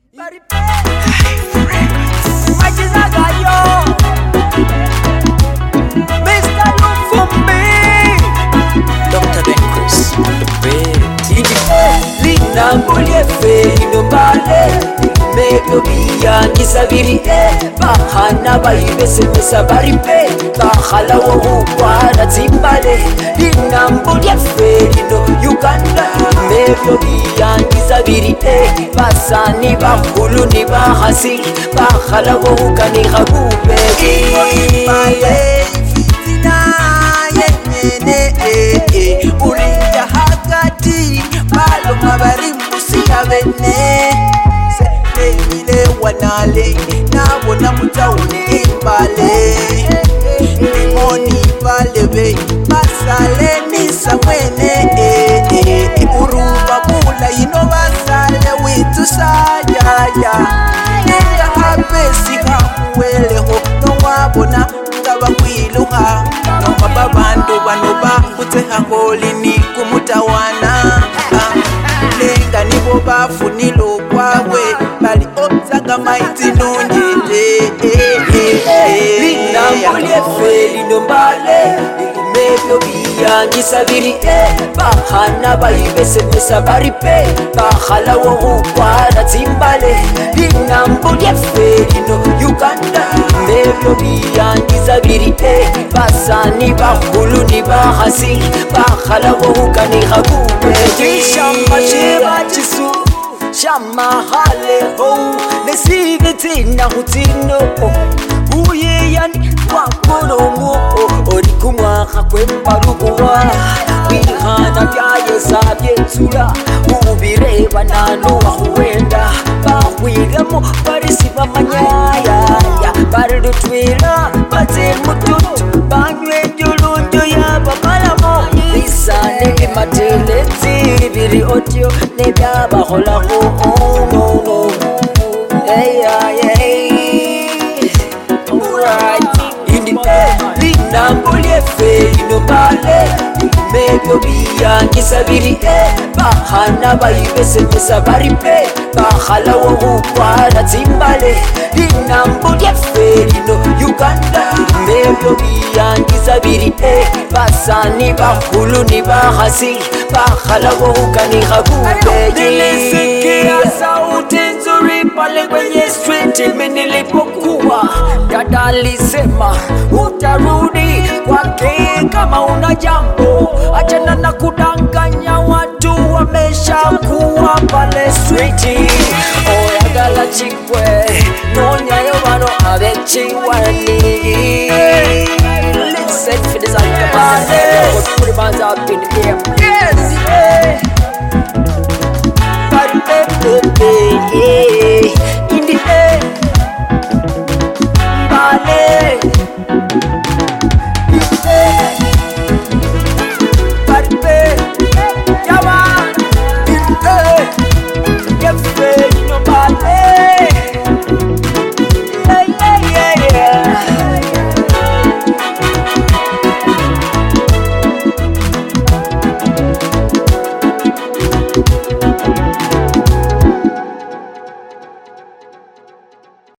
Dr. Ben Chris, Linambulie fe inombale Mebyo biya nisabiri Bahana baibese mesabari pe Bahala wo ukwana timbale Linambulie fe ino Uganda Mebyo biya nisabiri Basani bakulu ni bahasi Bahala wo ukani kagube Imale fitina yenye Urinja hagati Malo mabarimbu siya bene Selemile wanale Nabona mutauni imbale Limoni balebe Basale nisa mwene Uruba mula ino basale witu sayaya Nega habesi hakuweleho Nowabona ngaba kwiluha Noma babandu banoba Kuteha holi ni kumutawana Lenga nibo bafunilo kwawe Bali ozaga maiti nunjile Linambulie fe linombale Mebyo biya nisabiri Bahana baibese mesabari pe Bahala wo ukwana timbale Linambulie fe lino Uganda Mebyo biya nisabiri Basani bakulu ni bahasi Bahala wo ukani kagube Shama sheba chisu Shama hale ho Nesive tina hutino Uye yani wakunomu Odi kumwaka kwemparukuwa Bihana kyaye sabye tsula Ubireba nanu wahuenda Bahwigamo barisiba manyaya Baridutwila bate mututu Banywe njulunjo ya babalamo Isane bimateleti Biri otyo nebyabaholahu Oh no no Hey hey Alright Linambulie fe inombale Mebyo biya nisabiri Bahana baibese mesabari pe Bahala wo ukwana timbale Linambulie fe ino Uganda Mebyo biya nisabiri Basani bakulu ni bahasi Bahala wo ukani kagube Nilisikia sauti nzuri pale kwenye street Mimi nilipokuwa Dada alisema utarudi kwake kama una jambo Achana na kudanganya watu wamesha kuwa pale street